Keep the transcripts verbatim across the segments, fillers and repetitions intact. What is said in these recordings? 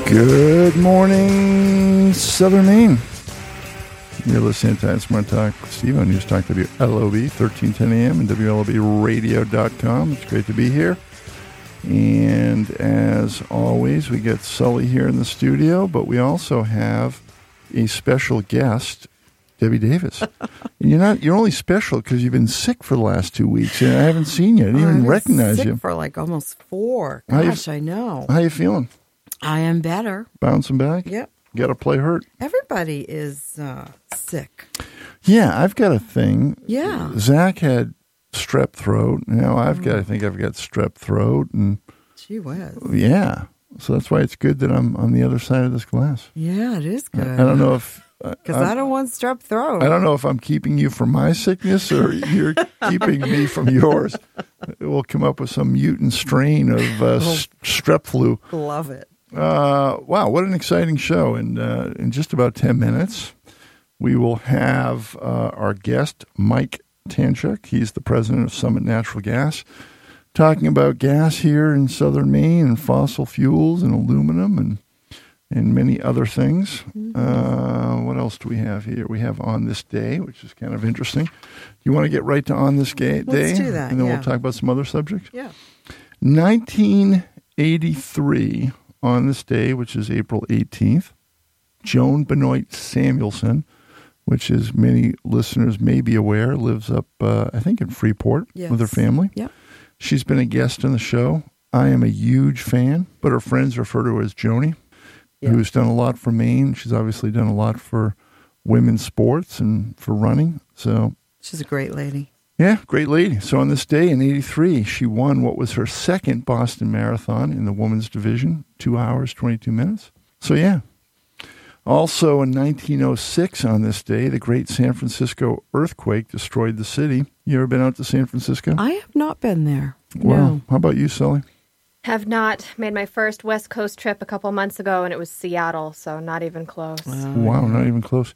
Good morning, Southern Maine. You're listening to Smart Talk Steve on News Talk W L O B, thirteen ten a.m. and W L O B radio dot com. It's great to be here. And as always, we get Sully here in the studio, but we also have a special guest, Debbie Davis. And you're not, you're only special because you've been sick for the last two weeks, and I haven't seen you. I didn't even recognize sick you. For like almost four. How you- Gosh, I know. How you feeling? I am better. Bouncing back? Yep. Got to play hurt? Everybody is uh, sick. Yeah, I've got a thing. Yeah. Zach had strep throat. Now I've got, I think I've got strep throat. And Gee whiz. yeah. So that's why it's good that I'm on the other side of this glass. Yeah, it is good. I don't know if... Because I don't want strep throat. I don't know if I'm keeping you from my sickness or you're keeping me from yours. We'll come up with some mutant strain of uh, Oh. s- strep flu. Love it. Uh, wow, what an exciting show. And uh, in just about ten minutes, we will have uh, our guest, Mike Tanchuk. He's the president of Summit Natural Gas, talking about gas here in Southern Maine and fossil fuels and aluminum and and many other things. Mm-hmm. Uh, what else do we have here? We have On This Day, which is kind of interesting. You want to get right to On This Ga- Day? Let's do that, And then yeah. we'll talk about some other subjects? Yeah. nineteen eighty-three, on this day, which is April eighteenth, Joan Benoit Samuelson, which is many listeners may be aware, lives up, uh, I think, in Freeport Yes. with her family. Yep. She's been a guest on the show. I am a huge fan, but her friends refer to her as Joni, Yeah. who's done a lot for Maine. She's obviously done a lot for women's sports and for running. So, She's a great lady. yeah, great lady. So on this day in eighty-three, she won what was her second Boston Marathon in the women's division, two hours, twenty-two minutes. So, yeah. Also in nineteen oh six on this day, the great San Francisco earthquake destroyed the city. You ever been out to San Francisco? I have not been there. Wow. No. How about you, Sully? Have not made my first West Coast trip a couple months ago, and it was Seattle, so not even close. Wow, not even close.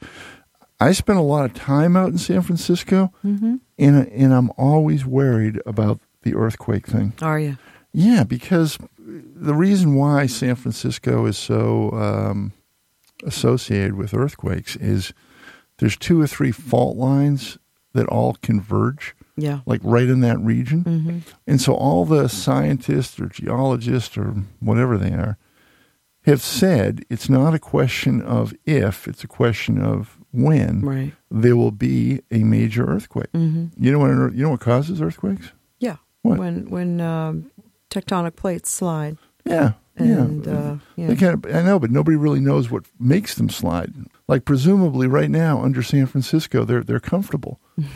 I spent a lot of time out in San Francisco, Mm-hmm. and, and I'm always worried about the earthquake thing. Are you? Yeah, because the reason why San Francisco is so um, associated with earthquakes is there's two or three fault lines that all converge, Yeah. like right in that region. Mm-hmm. And so all the scientists or geologists or whatever they are have said it's not a question of if, it's a question of when Right. there will be a major earthquake. Mm-hmm. You know what? an earth- You know what causes earthquakes? Yeah. What? When when um, tectonic plates slide. Yeah, And, yeah. uh, yeah. They kind of, I know, but nobody really knows what makes them slide. Like presumably, right now under San Francisco, they're they're comfortable.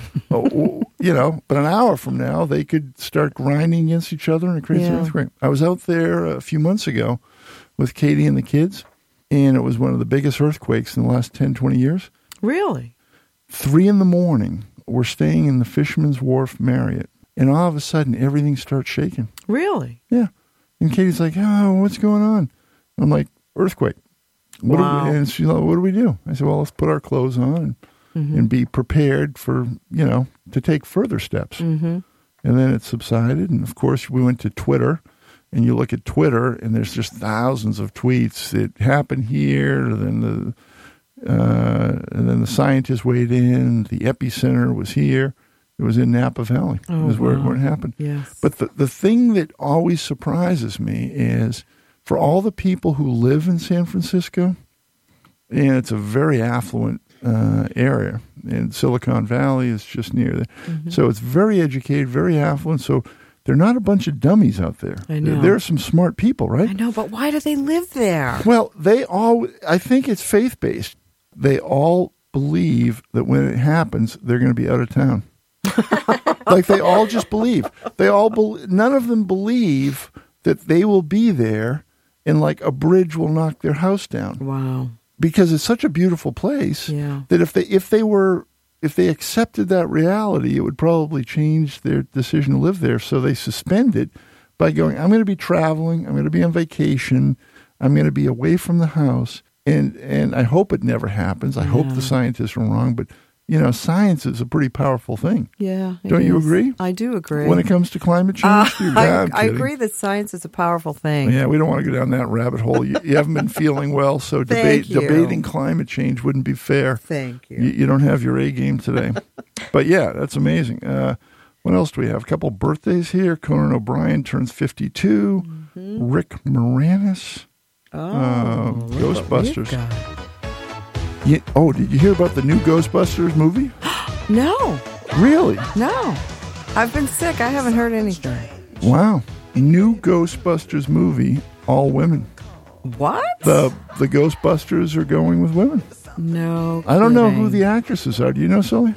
oh, you know, but an hour from now, they could start grinding against each other and it creates an Yeah. earthquake. I was out there a few months ago with Katie and the kids, and it was one of the biggest earthquakes in the last ten, twenty years. Really? Three in the morning, we're staying in the Fisherman's Wharf Marriott, and all of a sudden, everything starts shaking. Really? Yeah. And Katie's like, oh, what's going on? I'm like, earthquake. What Wow. do we, and she's like, what do we do? I said, well, let's put our clothes on and, Mm-hmm. and be prepared for, you know, to take further steps. Mm-hmm. And then it subsided. And, of course, we went to Twitter. And you look at Twitter, and there's just thousands of tweets that happened here. And then the, uh, and then the scientists weighed in. The epicenter was here. It was in Napa Valley. Oh, is where, wow. where it happened. Yes. But the, the thing that always surprises me is for all the people who live in San Francisco, and it's a very affluent uh, area, and Silicon Valley is just near there. Mm-hmm. So it's very educated, very affluent. So they're not a bunch of dummies out there. I know. There are some smart people, right? I know, but why do they live there? Well, they all, I think it's faith-based. They all believe that when it happens, they're going to be out of town. Like they all just believe. They all be, none of them believe that they will be there and like a bridge will knock their house down. Wow. Because it's such a beautiful place Yeah. that if they if they were if they accepted that reality, it would probably change their decision to live there. So they suspend it by going, I'm going to be traveling, I'm going to be on vacation, I'm going to be away from the house. And and I hope it never happens. I hope Yeah. the scientists are wrong, but you know, science is a pretty powerful thing. Yeah. it Don't you is. agree? I do agree. When it comes to climate change, Uh, dude, I, nah, I'm I kidding. agree that science is a powerful thing. Yeah, we don't want to go down that rabbit hole. You, you haven't been feeling well, so debate, Thank you. debating climate change wouldn't be fair. Thank you. You, you don't have your A game today. But yeah, that's amazing. Uh, what else do we have? A couple of birthdays here. Conan O'Brien turns fifty-two. Mm-hmm. Rick Moranis. Oh, uh, look what Ghostbusters. we've got. Yeah, oh, did you hear about the new Ghostbusters movie? No, Really? no. I've been sick. I haven't heard anything. Wow. New Ghostbusters movie, all women. What? The the Ghostbusters are going with women. No. I don't know who kidding. the actresses are. Do you know, Sully?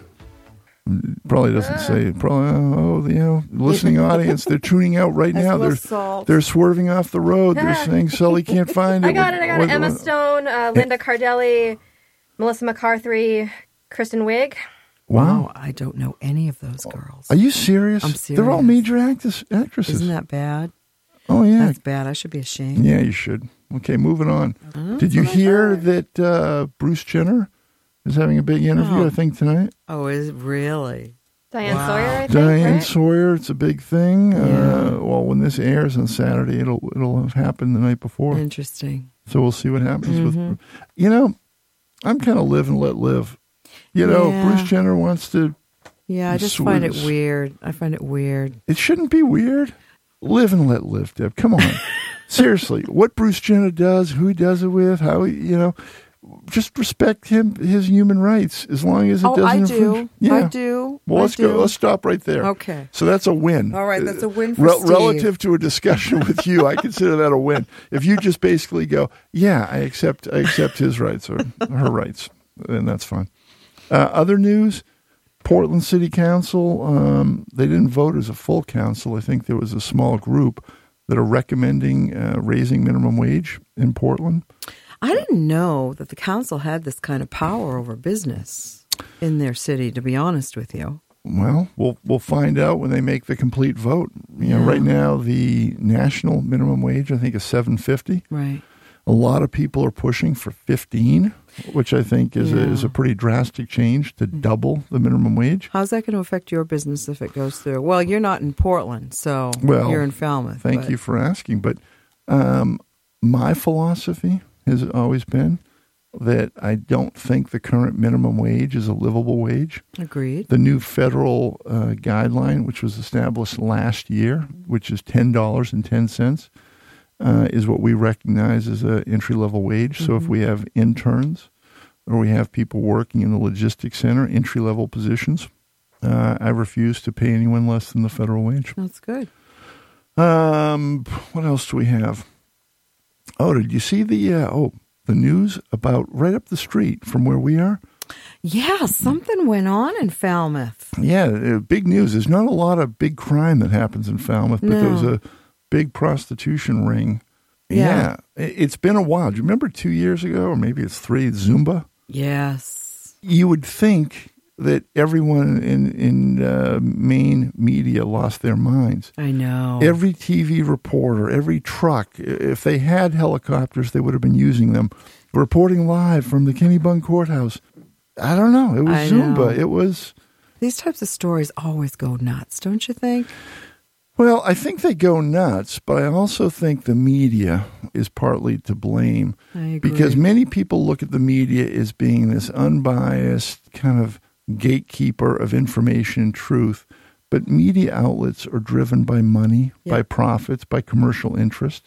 Probably doesn't say. Probably, oh, you know, listening audience, they're tuning out right That's now. a little They're salt. they're swerving off the road. They're saying Sully can't find it. I got it. I got What- it. Emma what- Stone, uh, Linda Cardellini, Melissa McCarthy, Kristen Wiig. Wow. I don't know any of those girls. Are you serious? I'm They're all serious. major actors, actresses. Isn't that bad? oh, yeah. That's bad. I should be ashamed. Yeah, you should. Okay, moving on. Oh, Did you that's what I hear heard. that uh, Bruce Jenner is having a big interview, Oh. I think, tonight? Oh, is it really? Diane Wow. Sawyer, I think. Diane right? Sawyer, it's a big thing. Yeah. Uh, well, when this airs on Saturday, it'll it'll have happened the night before. Interesting. So we'll see what happens Mm-hmm. with. You know, I'm kind of live and let live. You know, Yeah. Bruce Jenner wants to. Yeah, I just find it Sweet. weird. I find it weird. It shouldn't be weird. Live and let live, Deb. Come on, seriously. What Bruce Jenner does, who he does it with, how he, you know, just respect him, his human rights, as long as it Oh, doesn't. I do. infringe- Yeah. I do. Well, I let's do. go. Let's stop right there. Okay. So that's a win. All right, that's a win for Re- Steve. Relative to a discussion with you, I consider that a win. If you just basically go, yeah, I accept, I accept his rights or her rights, then that's fine. Uh, other news: Portland City Council. Um, they didn't vote as a full council. I think there was a small group that are recommending uh, raising minimum wage in Portland. I didn't know that the council had this kind of power over business in their city, to be honest with you. Well, we'll we'll find out when they make the complete vote. You know, Yeah. right now the national minimum wage I think is seven fifty. Right. A lot of people are pushing for fifteen, which I think is a, Yeah. is a pretty drastic change to double the minimum wage. How's that going to affect your business if it goes through? Well, you're not in Portland, so Well, you're in Falmouth. Thank but- you for asking, but um, my philosophy has always been that I don't think the current minimum wage is a livable wage. Agreed. The new federal uh, guideline, which was established last year, which is ten dollars and ten cents, uh, is what we recognize as an entry-level wage. So if we have interns or we have people working in the logistics center, entry-level positions, uh, I refuse to pay anyone less than the federal wage. That's good. Um, what else do we have? Oh, did you see the uh, oh the news about right up the street from where we are? Yeah, something went on in Falmouth. Yeah, uh, big news. There's not a lot of big crime that happens in Falmouth, but there was No. a big prostitution ring. Yeah. it- it's been a while. Do you remember two years ago, or maybe it's three, Zumba? Yes. You would think that everyone in in uh, main media lost their minds. I know. Every T V reporter, every truck, if they had helicopters, they would have been using them, reporting live from the Kennebunk Courthouse. I don't know. It was I Zumba. know. It was, These types of stories always go nuts, don't you think? well, I think they go nuts, but I also think the media is partly to blame. I agree. Because many people look at the media as being this unbiased kind of gatekeeper of information and truth. But media outlets are driven by money, Yeah. by profits, by commercial interest.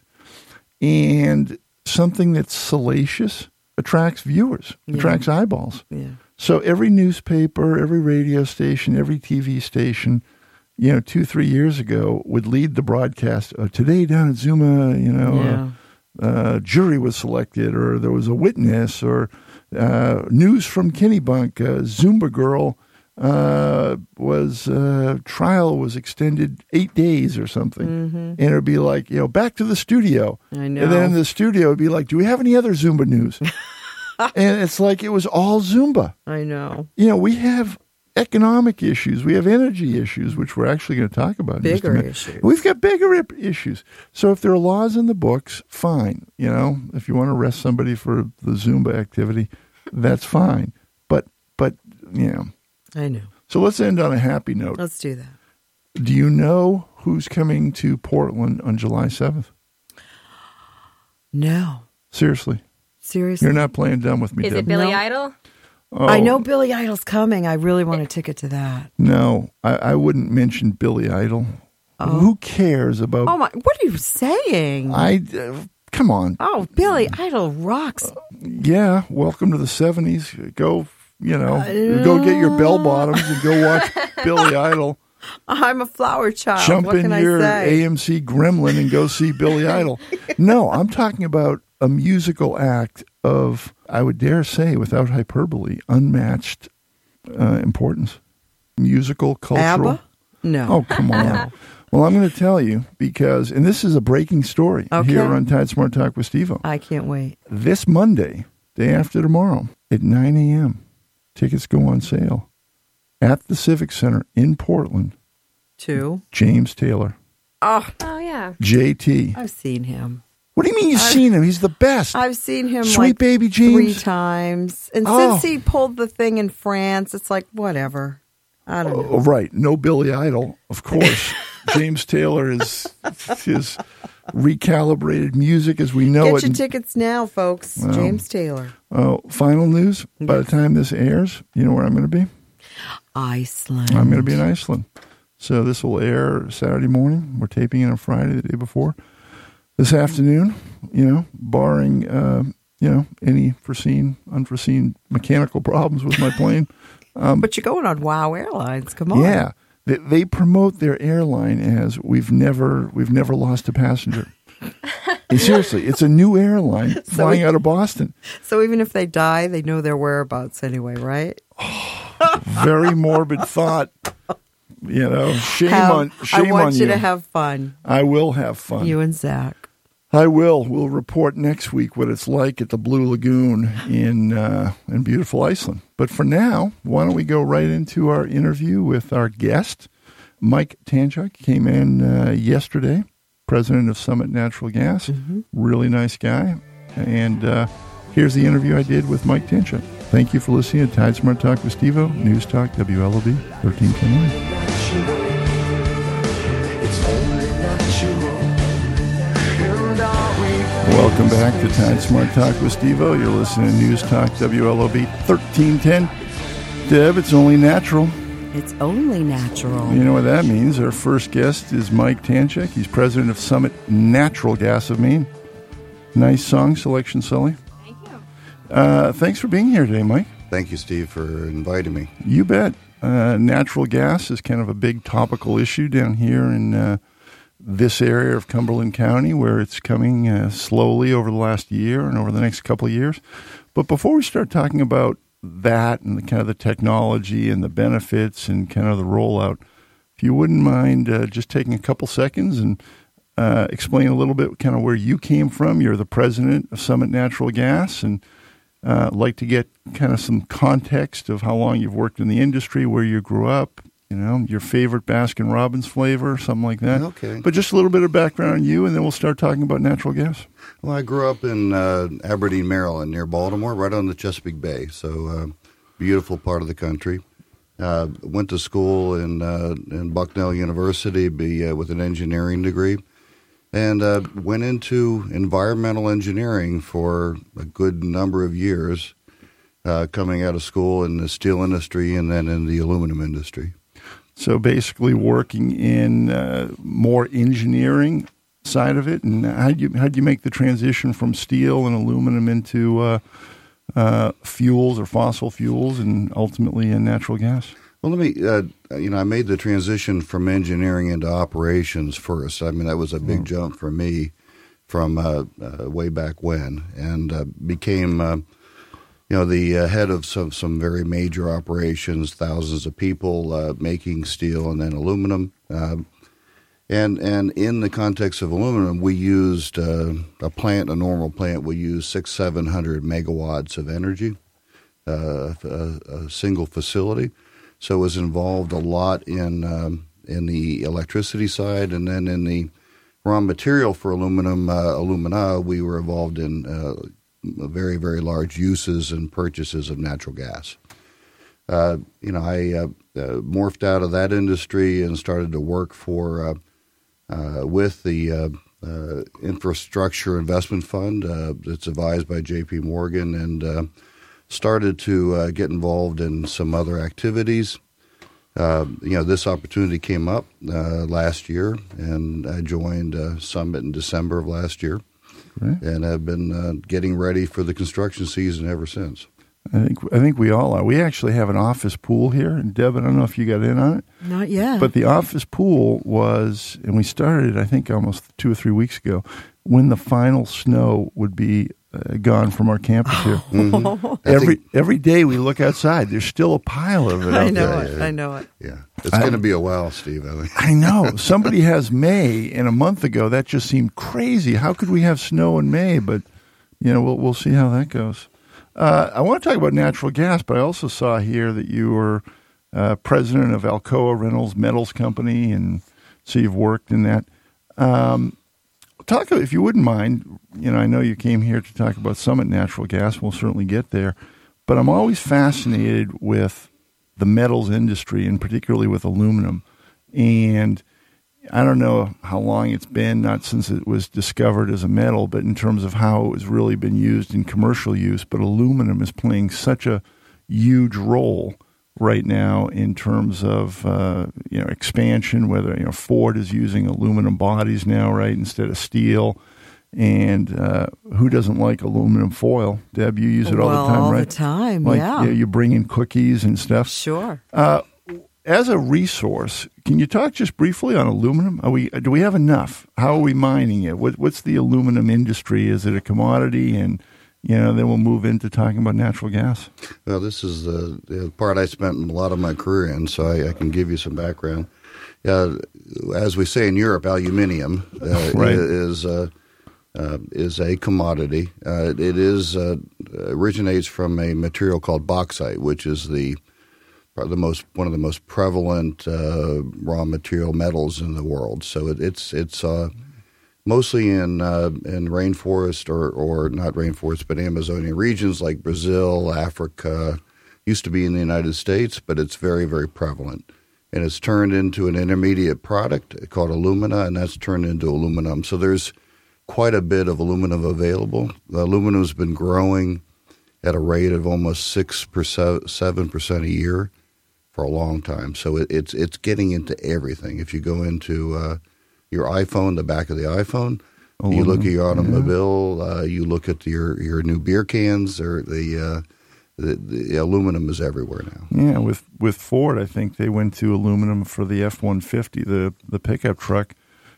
And something that's salacious attracts viewers, Yeah. attracts eyeballs. Yeah. So every newspaper, every radio station, every T V station, you know, two, three years ago would lead the broadcast. Uh, Today down at Zuma, you know, Yeah. uh, uh, jury was selected, or there was a witness, or uh, news from Kennebunk, uh, Zumba girl uh, was uh, trial was extended eight days or something, and it'd be like, you know, back to the studio. I know. And then in the studio, it'd be like, do we have any other Zumba news? And it's like it was all Zumba. I know. You know, we have economic issues. We have energy issues, which we're actually going to talk about. in just a Bigger minute. issues. We've got bigger ip- issues. So if there are laws in the books, fine. You know, if you want to arrest somebody for the Zumba activity, that's fine. But, but you know, I know. So let's end on a happy note. Let's do that. Do you know who's coming to Portland on July seventh? No. Seriously. Seriously? You're not playing dumb with me, Is Deb. it Billy No. Idol? Oh, I know Billy Idol's coming. I really want a ticket to that. No, I, I wouldn't mention Billy Idol. Oh. Who cares about... Oh, my. What are you saying? I... Uh, come on. Oh, Billy Idol rocks. Yeah, welcome to the seventies. Go, you know, go get your bell bottoms and go watch Billy Idol. I'm a flower child. Jump what in can your I say? A M C Gremlin and go see Billy Idol. No, I'm talking about a musical act of, I would dare say, without hyperbole, unmatched uh, importance. Musical, cultural. ABBA? No. Oh, come on. No. Well, I'm going to tell you because, and this is a breaking story Okay. here on Tide Smart Talk with Steve-O. I can't wait. This Monday, day after tomorrow, at nine a.m., tickets go on sale at the Civic Center in Portland. Two. James Taylor. Oh, Oh, yeah. J T. I've seen him. What do you mean you've seen him? He's the best. I've seen him Sweet like baby three James. times. And Oh. since he pulled the thing in France, it's like, whatever. I don't know. Oh, right. No Billy Idol, of course. James Taylor is his recalibrated music as we know Get it. your tickets now, folks. Well, James Taylor. Uh, final news. By the time this airs, you know where I'm going to be? Iceland. I'm going to be in Iceland. So this will air Saturday morning. We're taping it on Friday, the day before. This afternoon, you know, barring, uh, you know, any foreseen, unforeseen mechanical problems with my plane. Um, But you're going on WOW Airlines. Come on. yeah, they, they promote their airline as we've never we've never lost a passenger. And seriously, it's a new airline flying we- out of Boston. So even if they die, they know their whereabouts anyway, right? Very morbid thought. You know, shame Have- on shame I want on you you. to have fun. I will have fun. You and Zach. I will. We'll report next week what it's like at the Blue Lagoon in uh, in beautiful Iceland. But for now, why don't we go right into our interview with our guest, Mike Tanchuk. Came in uh, yesterday, president of Summit Natural Gas. Mm-hmm. Really nice guy. And uh, here's the interview I did with Mike Tanchuk. Thank you for listening to Tide Smart Talk with Steve-O, News Talk, W L O B, thirteen ten a.m. Welcome back to Tide Smart Talk with Steve-O. You're listening to News Talk W L O B thirteen ten. Deb, it's only natural. It's only natural. You know what that means. Our first guest is Mike Tanchuk. He's president of Summit Natural Gas of Maine. Nice song selection, Sully. Thank you. Uh, thanks for being here today, Mike. Thank you, Steve, for inviting me. You bet. Uh, natural gas is kind of a big topical issue down here in uh, this area of Cumberland County, where it's coming uh, slowly over the last year and over the next couple of years. But before we start talking about that and the kind of the technology and the benefits and kind of the rollout, if you wouldn't mind uh, just taking a couple seconds and uh, explain a little bit kind of where you came from. You're the president of Summit Natural Gas, and uh, I'd like to get kind of some context of how long you've worked in the industry, where you grew up, you know, your favorite Baskin-Robbins flavor, something like that. Okay. But just a little bit of background on you, and then we'll start talking about natural gas. Well, I grew up in uh, Aberdeen, Maryland, near Baltimore, right on the Chesapeake Bay. So, uh, beautiful part of the country. Uh, went to school in uh, in Bucknell University be, uh, with an engineering degree, and uh, went into environmental engineering for a good number of years, uh, coming out of school in the steel industry and then in the aluminum industry. So basically working in uh, more engineering side of it. And how do you, how do you make the transition from steel and aluminum into uh, uh, fuels or fossil fuels and ultimately in natural gas? Well, let me, uh, you know, I made the transition from engineering into operations first. I mean, that was a big Oh. jump for me from uh, uh, way back when, and uh, became, uh, you know, the uh, head of some, some very major operations, thousands of people uh, making steel and then aluminum. Uh, and and in the context of aluminum, we used uh, a plant, a normal plant, we used six, seven hundred megawatts of energy, uh, a, a single facility. So it was involved a lot in um, in the electricity side, and then in the raw material for aluminum, uh, alumina, we were involved in uh, very, very large uses and purchases of natural gas. uh, you know, I uh, uh, morphed out of that industry and started to work for uh, uh, with the uh, uh, Infrastructure Investment Fund uh, that's advised by J P Morgan, and uh, started to uh, get involved in some other activities. Uh, you know, this opportunity came up uh, last year, and I joined uh, Summit in December of last year, right. and I've been uh, getting ready for the construction season ever since. I think I think we all are. We actually have an office pool here, and Deb, I don't know if you got in on it. Not yet. But the office pool was, and we started, I think, almost two or three weeks ago, when the final snow would be uh, gone from our campus here. Mm-hmm. Every every day we look outside, there's still a pile of it. I out know there. it. Yeah, yeah. I know it. Yeah, it's going to be a while, Steve. I think. I know. Somebody has May, and a month ago that just seemed crazy. How could we have snow in May? But you know, we'll we'll see how that goes. Uh, I want to talk about natural gas, but I also saw here that you were uh, president of Alcoa Reynolds Metals Company, and so you've worked in that. Um, talk, if you wouldn't mind. You know, I know you came here to talk about Summit Natural Gas. We'll certainly get there, but I'm always fascinated with the metals industry, and particularly with aluminum. And I don't know how long it's been, not since it was discovered as a metal, but in terms of how it's really been used in commercial use. But aluminum is playing such a huge role right now in terms of uh, you know expansion. Whether you know Ford is using aluminum bodies now, right, instead of steel. And uh, who doesn't like aluminum foil? Deb, you use it all well, the time, all right? the time, like, yeah. You, you bring in cookies and stuff. Sure. Uh, As a resource, can you talk just briefly on aluminum? Are we do we have enough? How are we mining it? What, what's the aluminum industry? Is it a commodity? And you know, then we'll move into talking about natural gas. Well, this is the, the part I spent a lot of my career in, so I, I can give you some background. Uh, as we say in Europe, aluminium uh, right. is uh, uh, is a commodity. Uh, it is uh, originates from a material called bauxite, which is the the most one of the most prevalent uh, raw material metals in the world. So it, it's it's uh, mostly in uh, in rainforest or or not rainforest, but Amazonian regions like Brazil, Africa. Used to be in the United States, but it's very very prevalent, and it's turned into an intermediate product called alumina, and that's turned into aluminum. So there's quite a bit of aluminum available. The aluminum has been growing at a rate of almost six percent, seven percent a year for a long time. So it, it's it's getting into everything. If you go into uh, your iPhone, the back of the iPhone, aluminum, you look at your automobile, yeah. uh, you look at your, your new beer cans, or the, uh, the the aluminum is everywhere now. Yeah, with with Ford, I think they went to aluminum for the F one fifty, the the pickup truck,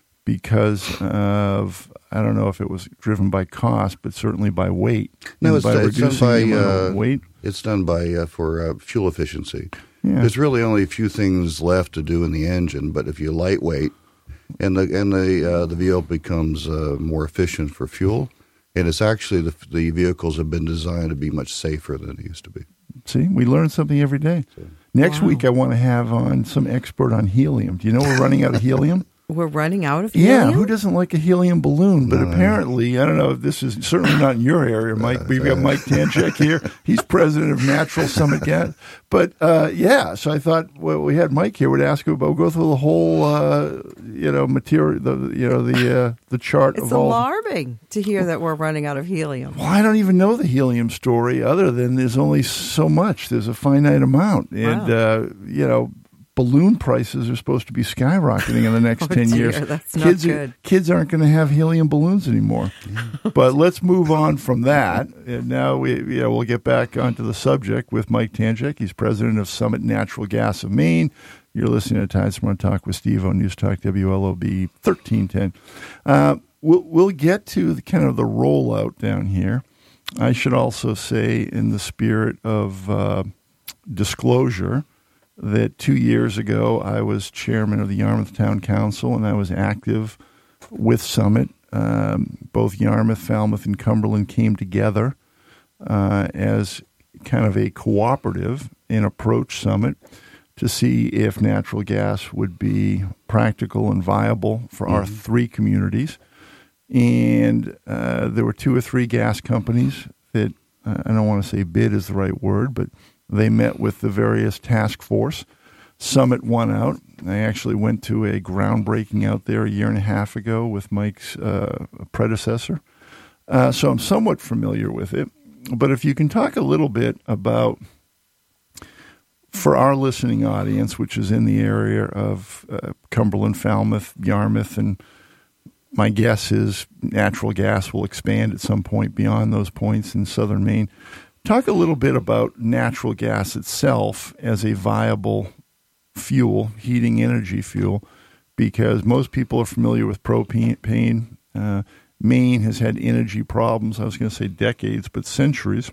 because of, I don't know if it was driven by cost, but certainly by weight. No, it's, by it's done by uh, weight. It's done by uh, for uh, fuel efficiency. Yeah. There's really only a few things left to do in the engine, but if you lightweight, and the and the uh, the vehicle becomes uh, more efficient for fuel, and it's actually the the vehicles have been designed to be much safer than they used to be. See, we learn something every day. So, Next wow. week, I want to have on some expert on helium. Do you know we're running out of helium? We're running out of helium? Yeah, who doesn't like a helium balloon? But no. apparently, I don't know if this is certainly not in your area, Mike. We've got Mike Tanchek here. He's president of Natural Summit Gas. But, uh, yeah, so I thought, well, we had Mike here. We'd ask him about, we'll go through the whole, uh, you know, material, the you know, the uh, the chart it's of all. It's alarming to hear that we're running out of helium. Well, I don't even know the helium story other than there's only so much. There's a finite amount. And, wow. uh, you know, balloon prices are supposed to be skyrocketing in the next oh, ten dear, years. That's not kids, good. Are, kids aren't going to have helium balloons anymore. But let's move on from that. And now we, you know, we'll get back onto the subject with Mike Tanchek. He's president of Summit Natural Gas of Maine. You're listening to Tide Smart Talk with Steve on News Talk W L O B thirteen ten. Uh, we'll, we'll get to the, kind of the rollout down here. I should also say, in the spirit of uh, disclosure, that two years ago I was chairman of the Yarmouth Town Council, and I was active with Summit. Um, both Yarmouth, Falmouth, and Cumberland came together uh, as kind of a cooperative and approached Summit to see if natural gas would be practical and viable for mm-hmm. our three communities. And uh, there were two or three gas companies that, uh, I don't want to say bid is the right word, but They met with the various task force. Summit won out. I actually went to a groundbreaking out there a year and a half ago with Mike's uh, predecessor. Uh, so I'm somewhat familiar with it. But if you can talk a little bit about, for our listening audience, which is in the area of uh, Cumberland, Falmouth, Yarmouth, and my guess is natural gas will expand at some point beyond those points in southern Maine. Talk a little bit about natural gas itself as a viable fuel, heating energy fuel, because most people are familiar with propane. Uh, Maine has had energy problems, I was going to say decades, but centuries.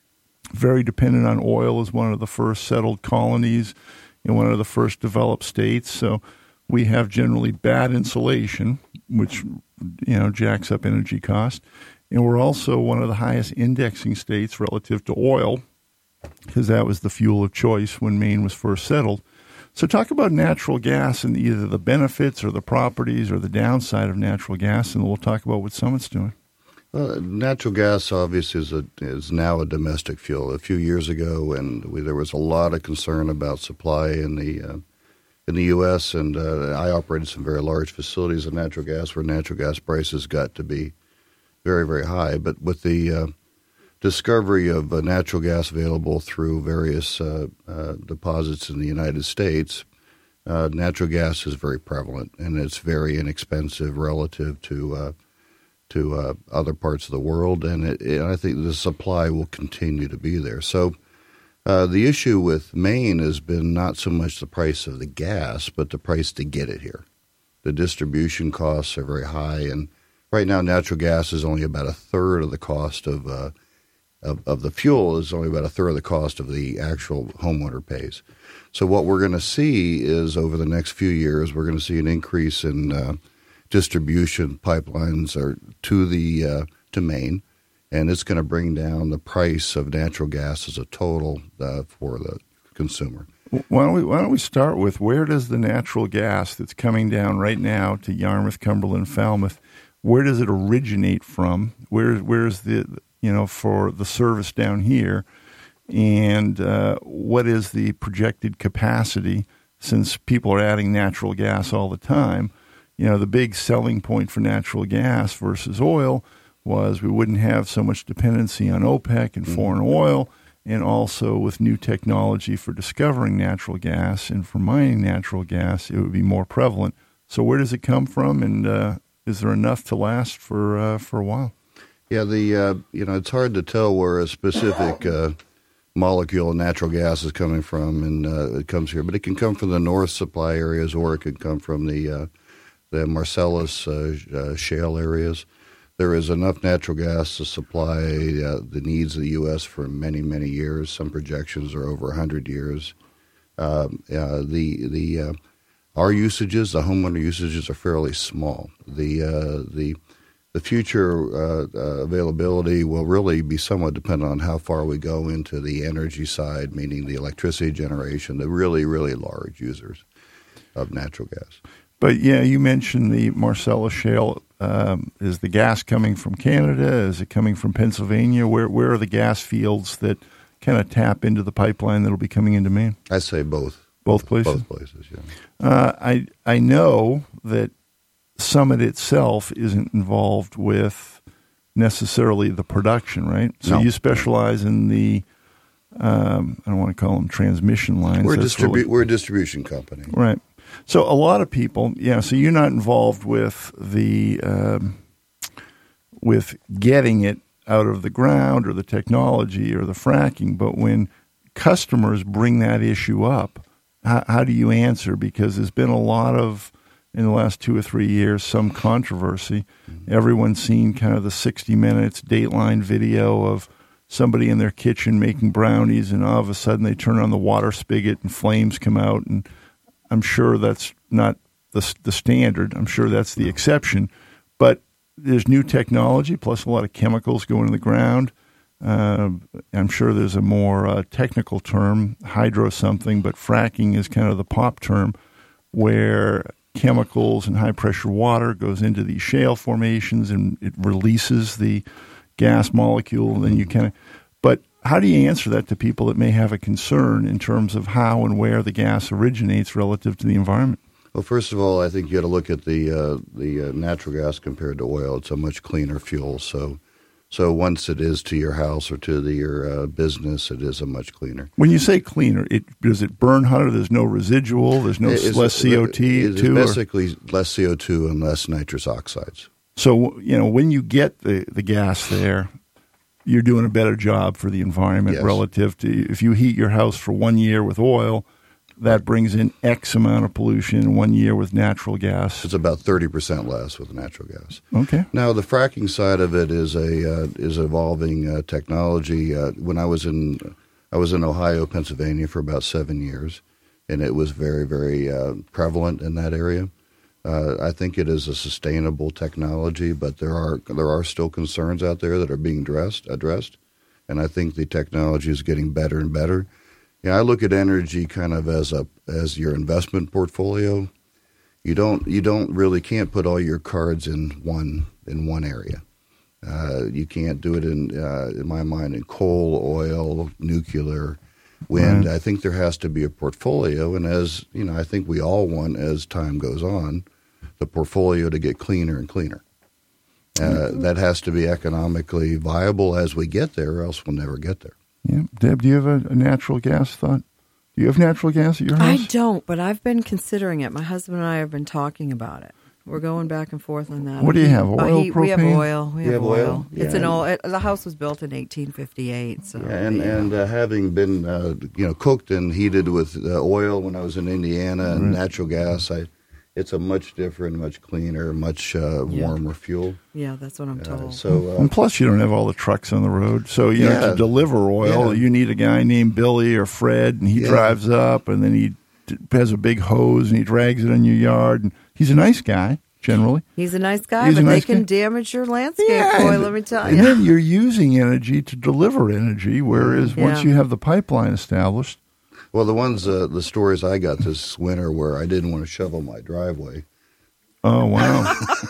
Very dependent on oil as one of the first settled colonies in one of the first developed states. So we have generally bad insulation, which, you know, jacks up energy cost. And we're also one of the highest indexing states relative to oil, because that was the fuel of choice when Maine was first settled. So talk about natural gas and either the benefits or the properties or the downside of natural gas, and we'll talk about what Summit's doing. Well, natural gas obviously is, a, is now a domestic fuel. A few years ago, and we, there was a lot of concern about supply in the uh, in the U S, and uh, I operated some very large facilities of natural gas where natural gas prices got to be very, very high. But with the uh, discovery of uh, natural gas available through various uh, uh, deposits in the United States, uh, natural gas is very prevalent, and it's very inexpensive relative to uh, to uh, other parts of the world, and it, it, I think the supply will continue to be there. So uh, the issue with Maine has been not so much the price of the gas, but the price to get it here. The distribution costs are very high, and right now natural gas is only about a third of the cost of uh, Of, of the fuel is only about a third of the cost of the actual homeowner pays. So what we're going to see is over the next few years, we're going to see an increase in uh, distribution pipelines or to the uh, to Maine, and it's going to bring down the price of natural gas as a total uh, for the consumer. Why don't we Why don't we start with where does the natural gas that's coming down right now to Yarmouth, Cumberland, Falmouth, where does it originate from? Where Where's the you know, for the service down here, and uh, what is the projected capacity since people are adding natural gas all the time? You know, the big selling point for natural gas versus oil was we wouldn't have so much dependency on OPEC and foreign oil, and also with new technology for discovering natural gas and for mining natural gas, it would be more prevalent. So where does it come from, and uh, is there enough to last for uh, for a while? Yeah, the uh, you know it's hard to tell where a specific uh, molecule of natural gas is coming from, and uh, it comes here, but it can come from the north supply areas, or it could come from the uh, the Marcellus uh, uh, shale areas. There is enough natural gas to supply uh, the needs of the U S for many, many years. Some projections are over a hundred years. Uh, uh, the the uh, our usages, the homeowner usages, are fairly small. The uh, the The future uh, uh, availability will really be somewhat dependent on how far we go into the energy side, meaning the electricity generation, the really, really large users of natural gas. But, yeah, you mentioned the Marcellus Shale. Um, is the gas coming from Canada? Is it coming from Pennsylvania? Where where are the gas fields that kind of tap into the pipeline that will be coming into Maine? I say both. Both places? Both places, yeah. Uh, I I know that Summit itself isn't involved with necessarily the production, right? So no. you specialize in the, um, I don't want to call them transmission lines. We're a, That's distribu- really, we're a distribution company. Right. So a lot of people, yeah, so you're not involved with the, um, with getting it out of the ground or the technology or the fracking, but when customers bring that issue up, how, how do you answer? Because there's been a lot of, in the last two or three years, some controversy. Mm-hmm. Everyone's seen kind of the sixty minutes Dateline video of somebody in their kitchen making brownies, and all of a sudden they turn on the water spigot and flames come out. And I'm sure that's not the, the standard. I'm sure that's the exception. But there's new technology, plus a lot of chemicals going in the ground. Uh, I'm sure there's a more uh, technical term, hydro something, but fracking is kind of the pop term, where chemicals and high-pressure water goes into these shale formations and it releases the gas molecule. And then you kind of, but how do you answer that to people that may have a concern in terms of how and where the gas originates relative to the environment? Well, first of all, I think you got to look at the uh, the uh, natural gas compared to oil. It's a much cleaner fuel. So, so once it is to your house or to the, your uh, business, it is a much cleaner. When you say cleaner, it does it burn hotter? There's no residual. There's no it's, less C O two. It's too, basically or? less C O two and less nitrous oxides. So you know when you get the, the gas there, you're doing a better job for the environment yes. relative to if you heat your house for one year with oil. That brings in X amount of pollution in one year with natural gas. It's about thirty percent less with natural gas. Okay. Now, the fracking side of it is a uh, is evolving uh, technology. Uh, when I was in I was in Ohio, Pennsylvania for about seven years, and it was very, very uh, prevalent in that area. Uh, I think it is a sustainable technology, but there are there are still concerns out there that are being addressed, addressed, and I think the technology is getting better and better. Yeah, I look at energy kind of as a as your investment portfolio. You don't you don't really can't put all your cards in one in one area. Uh, you can't do it in uh, in my mind in coal, oil, nuclear, wind. Right. I think there has to be a portfolio, and as you know, I think we all want as time goes on, the portfolio to get cleaner and cleaner. Uh, mm-hmm. That has to be economically viable as we get there, or else we'll never get there. Yeah, Deb, do you have a, a natural gas thought? Do you have natural gas at your house? I don't, but I've been considering it. My husband and I have been talking about it. We're going back and forth on that. What do you have? Oil, he, propane? We have oil. We you have, have oil. oil? It's yeah. an old. It, the house was built in eighteen fifty-eight. So yeah, and yeah. and uh, having been uh, you know cooked and heated with uh, oil when I was in Indiana and right. natural gas, I. It's a much different, much cleaner, much uh, yeah. warmer fuel. Yeah, that's what I'm told. Uh, so, uh, and plus, you don't have all the trucks on the road. So, you yeah. know, to deliver oil, yeah. you need a guy named Billy or Fred, and he yeah. drives up, and then he d- has a big hose, and he drags it in your yard. And he's a nice guy, generally. He's a nice guy, He's but nice they can guy. damage your landscape, yeah, boy, and, let me tell and you. then you're using energy to deliver energy, whereas yeah. once you have the pipeline established. Well, the ones, uh, the stories I got this winter where I didn't want to shovel my driveway. Oh, wow.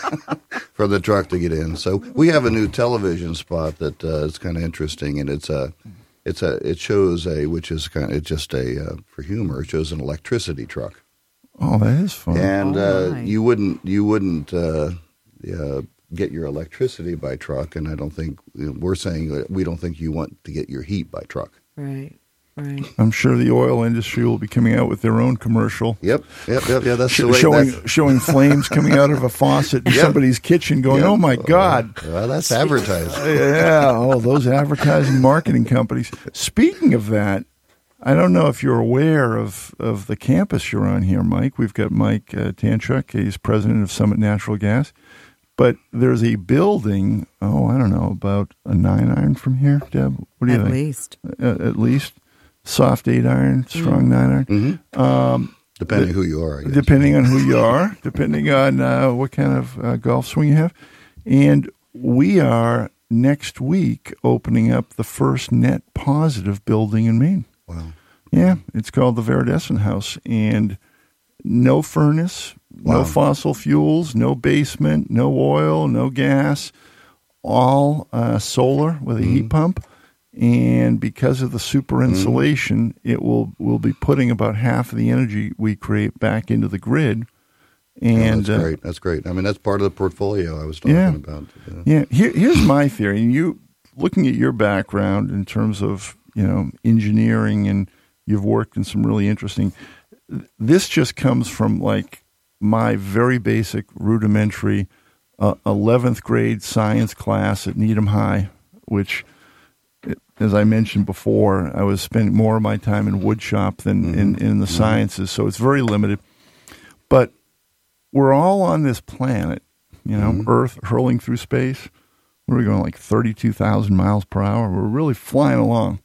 For the truck to get in. So we have a new television spot that uh, is kind of interesting, and it's a, it's a, it shows a, which is kind of, it's just a, uh, for humor, it shows an electricity truck. Oh, that is fun. And oh, uh, nice. you wouldn't, you wouldn't uh, uh, get your electricity by truck, and I don't think, you know, we're saying that we don't think you want to get your heat by truck. Right. Right. I'm sure the oil industry will be coming out with their own commercial. Yep, yep, yep, yeah. That's Sh- the way. showing that's, showing flames coming out of a faucet in Yep. somebody's kitchen, going, Yep. "Oh my God!" Uh, well, that's advertising. Yeah, oh, those advertising marketing companies. Speaking of that, I don't know if you're aware of, of the campus you're on here, Mike. We've got Mike uh, Tanchuk. He's president of Summit Natural Gas. But there's a building, oh, I don't know, about a nine iron from here, Deb? What do you At think? least. Uh, at least. Soft eight iron, strong mm-hmm. nine iron. Mm-hmm. Um, depending the, who you are, I guess. Depending on who you are, depending on uh, what kind of uh, golf swing you have. And we are next week opening up the first net positive building in Maine. Wow. Yeah, it's called the Veridescent House. And no furnace, wow. no fossil fuels, no basement, no oil, no gas, all uh, solar with a mm-hmm. heat pump. And because of the super insulation, mm-hmm. it will will be putting about half of the energy we create back into the grid. And oh, that's uh, great. That's great. I mean, that's part of the portfolio I was talking yeah. about. Yeah. yeah. Here, here's my theory. And you, looking at your background in terms of you know engineering, and you've worked in some really interesting. This just comes from like my very basic, rudimentary uh, eleventh grade science class at Needham High, which. As I mentioned before, I was spending more of my time in wood shop than mm-hmm. in, in the mm-hmm. sciences, so it's very limited. But we're all on this planet, you know, mm-hmm. Earth hurling through space. We're going like thirty-two thousand miles per hour. We're really flying along.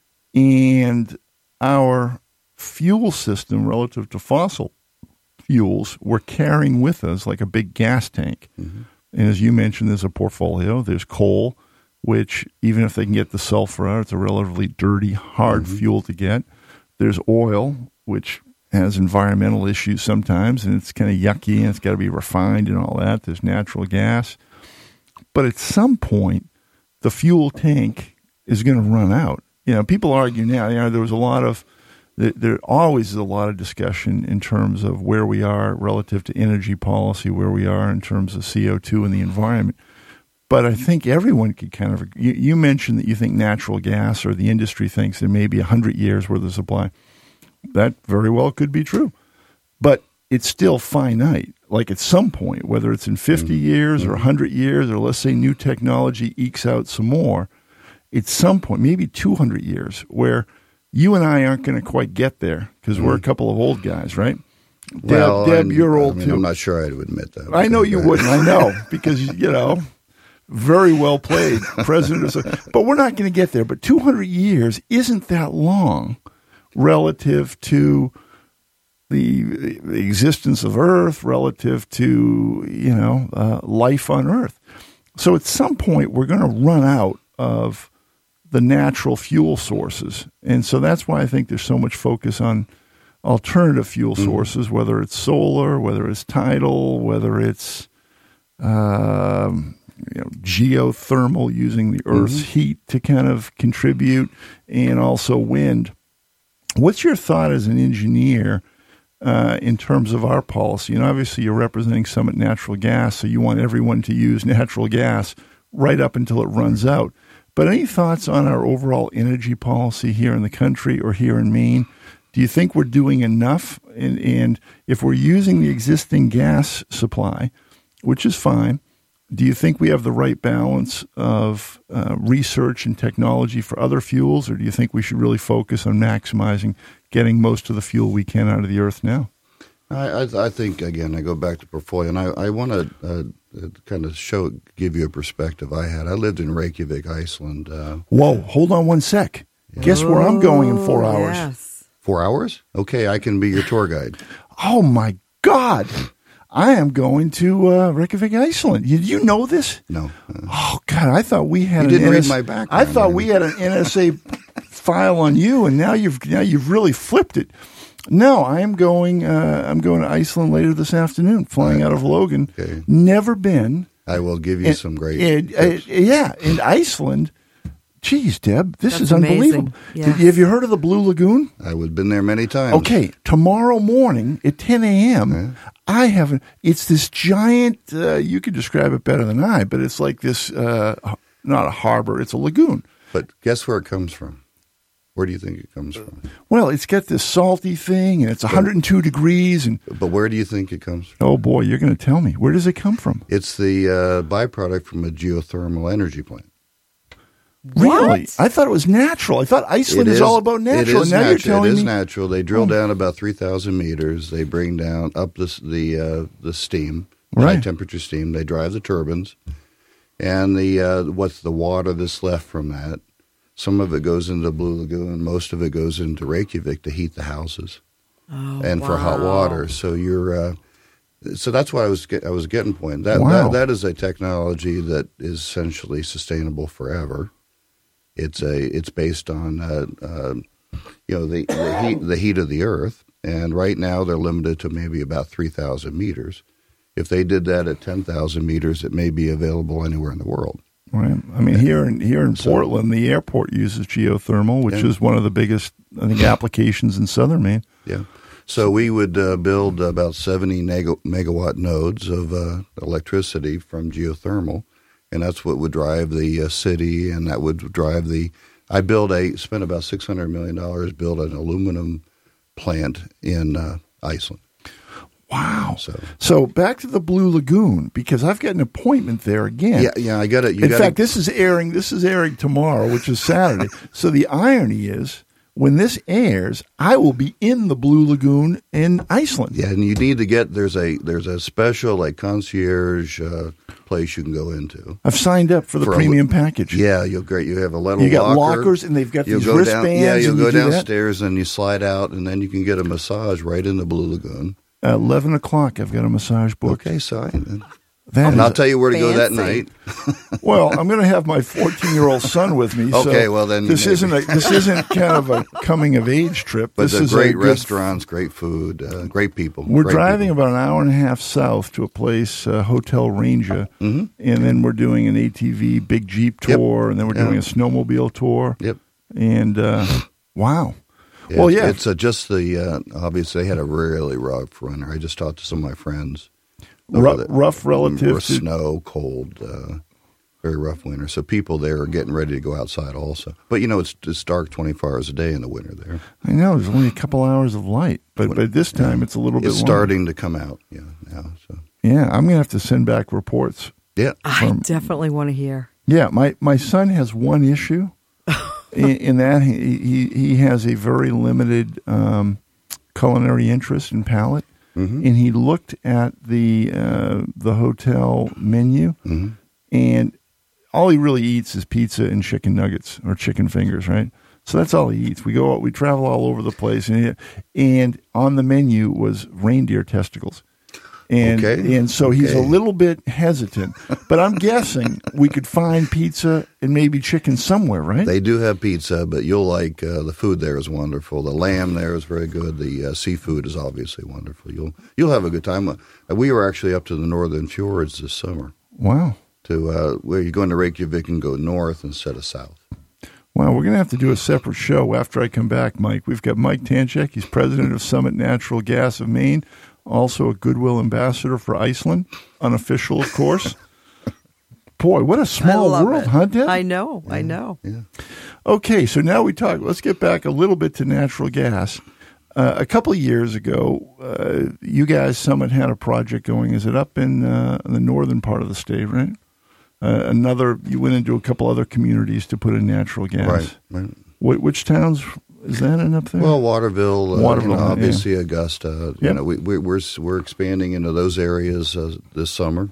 And our fuel system relative to fossil fuels, we're carrying with us like a big gas tank. Mm-hmm. And as you mentioned, there's a portfolio. There's coal, which even if they can get the sulfur out, it's a relatively dirty, hard mm-hmm. fuel to get. There's oil, which has environmental issues sometimes, and it's kind of yucky, and it's got to be refined and all that. There's natural gas. But at some point, the fuel tank is going to run out. You know, people argue now. You know, there was a lot of there, there always is a lot of discussion in terms of where we are relative to energy policy, where we are in terms of C O two in the environment. But I think everyone could kind of. You, you mentioned that you think natural gas, or the industry thinks there may be a hundred years worth of supply. That very well could be true, but it's still finite. Like at some point, whether it's in fifty mm-hmm. years or one hundred years, or let's say new technology ekes out some more, at some point, maybe two hundred years, where you and I aren't going to quite get there because mm-hmm. we're a couple of old guys, right? Well, Deb, Deb I'm, you're old I mean, too. I'm not sure I'd admit that. I know you wouldn't. I know because, you know, very well played, President. Of, but we're not going to get there. But two hundred years isn't that long relative to the, the existence of Earth, relative to, you know, uh, life on Earth. So at some point, we're going to run out of the natural fuel sources. And so that's why I think there's so much focus on alternative fuel sources, mm-hmm. whether it's solar, whether it's tidal, whether it's um, you know, geothermal, using the Earth's mm-hmm. heat to kind of contribute, and also wind. What's your thought as an engineer uh, in terms of our policy? And obviously you're representing Summit Natural Gas, so you want everyone to use natural gas right up until it runs out. But any thoughts on our overall energy policy here in the country or here in Maine? Do you think we're doing enough? And, and if we're using the existing gas supply, which is fine, do you think we have the right balance of uh, research and technology for other fuels, or do you think we should really focus on maximizing getting most of the fuel we can out of the earth now? I, I, I think, again, I go back to portfolio, and I, I want to uh, kind of show, give you a perspective I had. I lived in Reykjavik, Iceland. Uh, Whoa, hold on one sec. Yeah. Guess where I'm going in four hours? Yes. Four hours? Okay, I can be your tour guide. Oh, my God. I am going to uh, Reykjavik, Iceland. Did you know this? No. Uh, oh, God, I thought we had you an didn't N S A, read my background. I thought we had an N S A file on you, and now you've now you've really flipped it. No, I am going uh, I'm going to Iceland later this afternoon, flying right. out of Logan. Okay. Never been. I will give you and, some great and, tips. Uh, yeah, in Iceland. Geez, Deb, this That's is unbelievable. Yeah. Did, have you heard of the Blue Lagoon? I would have been there many times. Okay, tomorrow morning at ten a.m., Yeah. I have a, it's this giant, uh, you could describe it better than I, but it's like this, uh, not a harbor, it's a lagoon. But guess where it comes from? Where do you think it comes from? Well, it's got this salty thing, and it's one hundred two degrees. And But where do you think it comes from? oh, boy, you're going to tell me. Where does it come from? It's the uh, byproduct from a geothermal energy plant. Really? What? I thought it was natural. I thought Iceland It is, is all about natural. It is and now natural. you're telling it is me natural. They drill Oh. down about three thousand meters. They bring down up the the uh, the steam, Right. high temperature steam. They drive the turbines, and the uh, what's the water that's left from that? Some of it goes into Blue Lagoon. Most of it goes into Reykjavik to heat the houses Oh, and for hot wow. water. So you're. Uh, so that's what I was get, I was getting point. That, Wow. that that is a technology that is essentially sustainable forever. It's a it's based on uh, uh, you know the the heat the heat of the earth, and right now they're limited to maybe about three thousand meters. If they did that at ten thousand meters, it may be available anywhere in the world. Right. I mean, here in here in So- Portland, the airport uses geothermal, which Yeah. is one of the biggest, I think, applications in southern Maine. Yeah. So we would uh, build about seventy neg- megawatt nodes of uh, electricity from geothermal, and that's what would drive the uh, city, and that would drive the. I built a spent about six hundred million dollars build an aluminum plant in uh, Iceland. Wow. So So back to the Blue Lagoon, because I've got an appointment there again. yeah, yeah, I got it. You In gotta, fact, this is airing. This is airing tomorrow, which is Saturday. So the irony is, when this airs, I will be in the Blue Lagoon in Iceland. yeah, and you need to get there's a there's a special like concierge uh, place you can go into. I've signed up for the For a- premium package. Yeah, you'll great. You have a little You got locker. lockers, and they've got You'll these go wristbands. down, yeah, you'll and go you do that. downstairs and you slide out, and then you can get a massage right in the Blue Lagoon. At eleven o'clock, I've got a massage booked. Okay, so I, That and is I'll a- tell you where to go that Fancy. night. Well, I'm going to have my fourteen-year-old son with me. so Okay, well, then this maybe. isn't a this isn't kind of a coming of age trip. But this the is a great good- restaurants, great food, uh, great people. We're great driving people. about an hour and a half south to a place, uh, Hotel Ranger, Mm-hmm. and then we're doing an A T V big Jeep Yep. tour, and then we're Yeah. doing a snowmobile tour. Yep. And uh, wow. Yeah, Well, yeah. It's uh, just the, uh, obviously, they had a really rough winter. I just talked to some of my friends. Rough, the, rough relative to snow, cold, uh, very rough winter. So people there are getting ready to go outside also. But, you know, it's, it's dark twenty-four hours a day in the winter there. I know. There's only a couple hours of light. But, When, but this time yeah, it's a little bit It's longer. starting to come out yeah, now. So. Yeah, I'm going to have to send back reports. Yeah. I From- definitely want to hear. Yeah, my, my son has one issue. in, in that he, he he has a very limited um, culinary interest and palate. Mm-hmm. And he looked at the uh, the hotel menu, mm-hmm. and all he really eats is pizza and chicken nuggets or chicken fingers, right? So that's all he eats. We go, we travel all over the place, and, he, and on the menu was reindeer testicles. And okay. and so he's okay. a little bit hesitant, but I'm guessing we could find pizza and maybe chicken somewhere, right? They do have pizza, but you'll like uh, the food there is wonderful. The lamb there is very good. The uh, seafood is obviously wonderful. You'll you'll have a good time. Uh, we were actually up to the northern fjords this summer. Wow! To uh, where you're going to Reykjavik and go north instead of south. Wow, we're going to have to do a separate show after I come back, Mike. We've got Mike Tanchek. He's president of Summit Natural Gas of Maine. Also a Goodwill ambassador for Iceland, unofficial, of course. Boy, what a small world, it. huh, Deb? I know, yeah, I know. Yeah. Okay, so now we talk. Let's get back a little bit to natural gas. Uh, a couple of years ago, uh, you guys, Summit, had a project going. Is it up in, uh, in the northern part of the state, right? Uh, another, you went into a couple other communities to put in natural gas. Right. right. Wh- which towns is that in up there? Well, Waterville, uh, Waterville, you know, obviously yeah. Augusta. Yep. You know, we, we, we're we're expanding into those areas uh, this summer.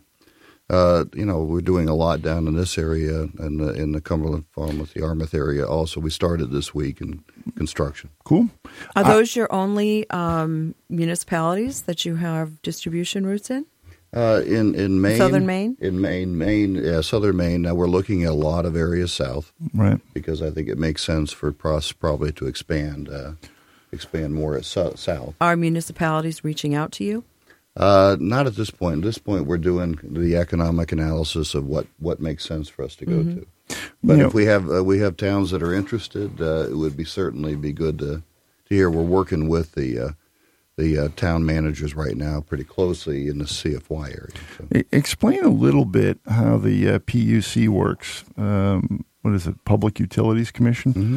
Uh, you know, we're doing a lot down in this area and in, in the Cumberland Farm with the Armouth area. Also, we started this week in construction. Cool. Are those your only um, municipalities that you have distribution routes in? Uh, in in Maine, Southern Maine? in Maine, Maine, yeah, Southern Maine. Now we're looking at a lot of areas south, Right? Because I think it makes sense for us probably to expand, uh, expand more at so- south. Are municipalities reaching out to you? Uh, not at this point. At this point, we're doing the economic analysis of what, what makes sense for us to go Mm-hmm. to. But You if know- we have uh, we have towns that are interested, uh, it would be certainly be good to, to hear. We're working with the uh, the uh, town managers right now pretty closely in the C F Y area. So. E- Explain a little bit how the uh, P U C works. Um, what is it, Public Utilities Commission? Mm-hmm.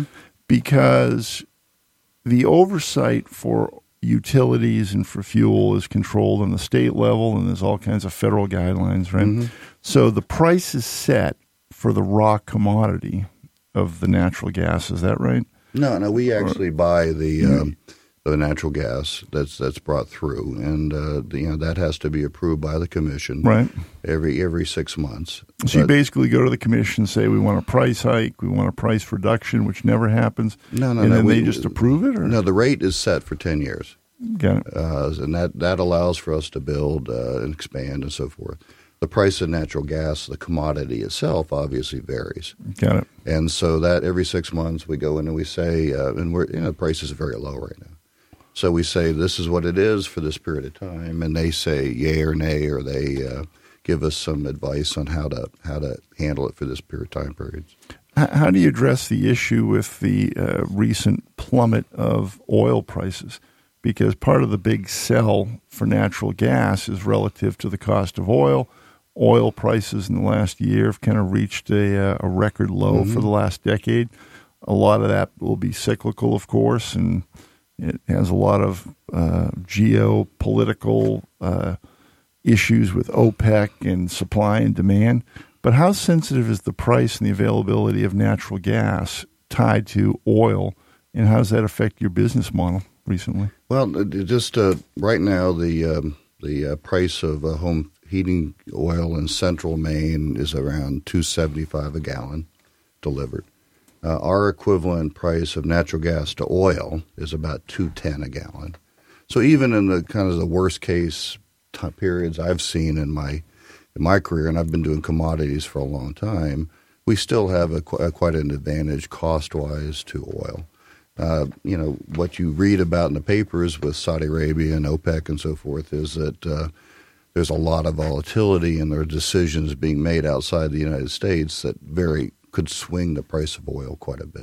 Because the oversight for utilities and for fuel is controlled on the state level, and there's all kinds of federal guidelines, right? Mm-hmm. So the price is set for the raw commodity of the natural gas. Is that right? No, no, we actually buy the um, the natural gas that's that's brought through, and uh, the, you know that has to be approved by the commission, Right. Every every six months. So you But- basically go to the commission and say, we want a price hike, we want a price reduction, which never happens. No, no, and no. then we- they just approve it? Or? No, the rate is set for ten years, Got it. uh, and that, that allows for us to build uh, and expand and so forth. The price of natural gas, the commodity itself, obviously varies, Got it. and so that every six months we go in and we say, uh, and we're you know the price is very low right now. So we say, this is what it is for this period of time, and they say yay or nay, or they uh, give us some advice on how to how to handle it for this period time periods. H- How do you address the issue with the uh, recent plummet of oil prices? Because part of the big sell for natural gas is relative to the cost of oil. Oil prices in the last year have kind of reached a, uh, a record low Mm-hmm. for the last decade. A lot of that will be cyclical, of course, and it has a lot of uh, geopolitical uh, issues with OPEC and supply and demand. But how sensitive is the price and the availability of natural gas tied to oil, and how does that affect your business model recently? Well, it- it just uh, right now the um, the uh, price of uh, home heating oil in central Maine is around two seventy five a gallon delivered. Uh, our equivalent price of natural gas to oil is about two ten a gallon. So even in the kind of the worst case t- periods I've seen in my in my career, and I've been doing commodities for a long time, we still have a, qu- a quite an advantage cost wise to oil. Uh, you know, what you read about in the papers with Saudi Arabia and OPEC and so forth is that uh, there's a lot of volatility and there are decisions being made outside the United States that very could swing the price of oil quite a bit.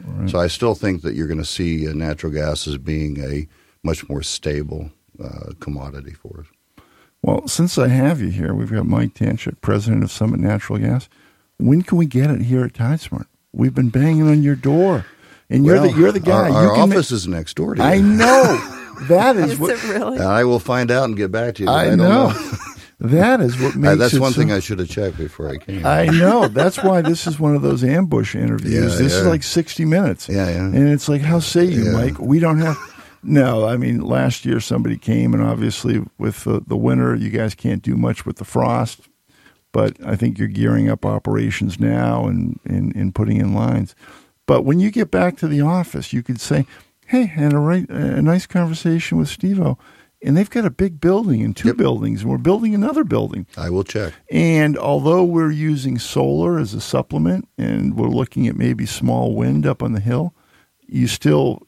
Right. So I still think that you're going to see uh, natural gas as being a much more stable uh, commodity for us. Well, since I have you here, we've got Mike Tanchuk, president of Summit Natural Gas. When can we get it here at TideSmart? We've been banging on your door, and you're well, the you're the guy. Our, you our can office ma- is next door to you. I know. That is, Is what it really? I will find out and get back to you. I, I don't know. know. That is what makes Uh, that's it one so, thing I should have checked before I came. I know. That's why this is one of those ambush interviews. Yeah, this is yeah. like sixty minutes. Yeah, yeah. And it's like, how say you, Yeah. Mike? We don't have. No, I mean, last year somebody came, and obviously with the, the winter, you guys can't do much with the frost. But I think you're gearing up operations now and, and, and putting in lines. But when you get back to the office, you could say, hey, I had a, right, a nice conversation with Steve-O, and they've got a big building and two Yep. buildings, and we're building another building. I will check. And although we're using solar as a supplement and we're looking at maybe small wind up on the hill, you still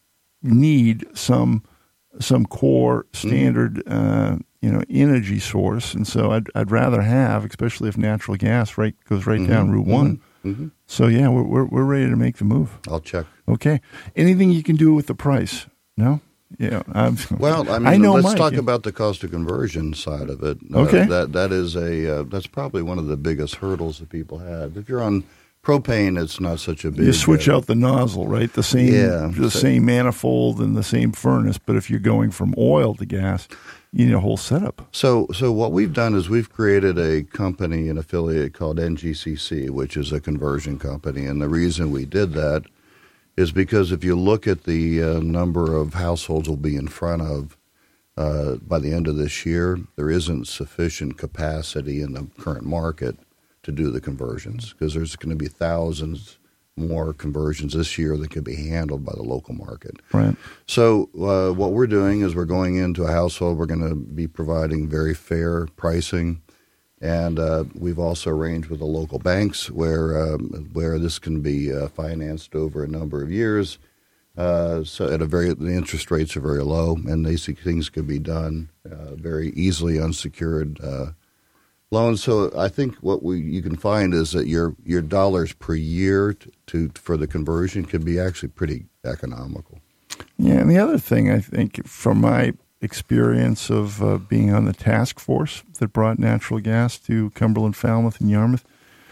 need some some core standard uh, you know energy source. And so I'd I'd rather have, especially if natural gas right goes right Mm-hmm. down Route One. Mm-hmm. So yeah, we're, we're we're ready to make the move. I'll check. Okay. Anything you can do with the price? No. Yeah. I'm, Well, I mean, I know let's Mike, talk yeah. about the cost of conversion side of it. Uh, Okay. that that is a uh, that's probably one of the biggest hurdles that people have. If you're on propane, it's not such a big. You switch uh, out the nozzle, right? The same, Yeah. the So- same manifold and the same furnace. But if you're going from oil to gas, you need a whole setup. So, so what we've done is we've created a company, an affiliate called N G C C, which is a conversion company. And the reason we did that is because if you look at the uh, number of households we'll be in front of uh, by the end of this year, there isn't sufficient capacity in the current market to do the conversions because there's going to be thousands more conversions this year that could be handled by the local market. Right. So uh, what we're doing is we're going into a household. We're going to be providing very fair pricing, and uh, we've also arranged with the local banks where um, where this can be uh, financed over a number of years. Uh, so at a very the interest rates are very low, and these things could be done uh, very easily unsecured uh, loans. So I think what we you can find is that your your dollars per year to, to for the conversion can be actually pretty economical. Yeah, and the other thing I think from my experience of uh, being on the task force that brought natural gas to Cumberland, Falmouth, and Yarmouth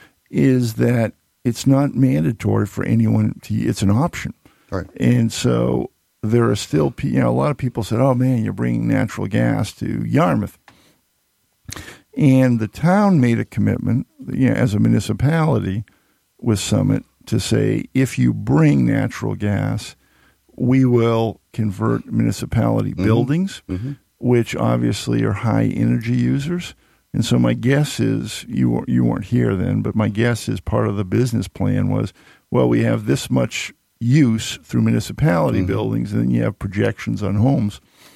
is that it's not mandatory for anyone to. It's an option, Right. and so there are still pe- you know a lot of people said, "Oh man, you're bringing natural gas to Yarmouth." And the town made a commitment, you know, as a municipality with Summit to say, if you bring natural gas, we will convert municipality Mm-hmm. buildings, Mm-hmm. which obviously are high energy users. And so my guess is, you, wer- you weren't here then, but my guess is part of the business plan was, well, we have this much use through municipality Mm-hmm. buildings, and then you have projections on homes.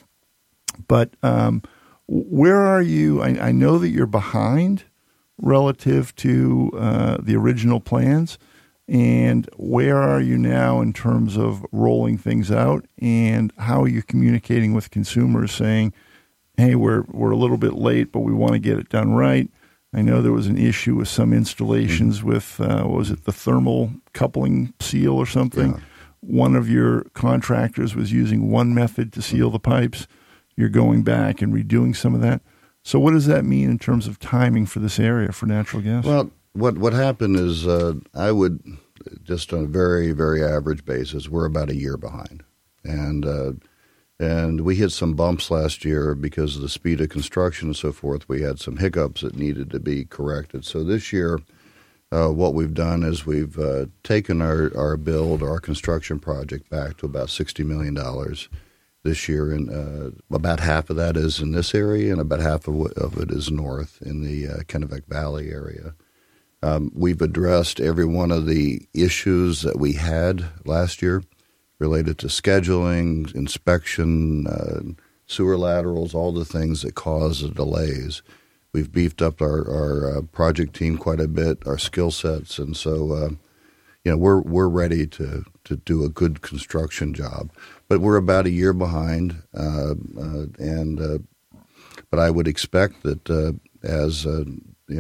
But um, where are you? I, I know that you're behind relative to uh, the original plans. And where are you now in terms of rolling things out? And how are you communicating with consumers saying, hey, we're we're a little bit late, but we want to get it done right? I know there was an issue with some installations Mm-hmm. with, uh, what was it, the thermal coupling seal or something? Yeah. One of your contractors was using one method to seal the pipes. You're going back and redoing some of that. So what does that mean in terms of timing for this area for natural gas? Well, what what happened is uh, I would just on a very very average basis, we're about a year behind, and uh, and we hit some bumps last year because of the speed of construction and so forth. We had some hiccups that needed to be corrected. So this year, uh, what we've done is we've uh, taken our our build, our construction project back to about sixty million dollars this year, and uh, about half of that is in this area, and about half of, of it is north in the uh, Kennebec Valley area. Um, we've addressed every one of the issues that we had last year related to scheduling, inspection, uh, sewer laterals, all the things that cause the delays. We've beefed up our, our uh, project team quite a bit, our skill sets, and so uh, you know we're we're ready to, to do a good construction job. But we're about a year behind, uh, uh, and uh, but I would expect that uh, as uh, you know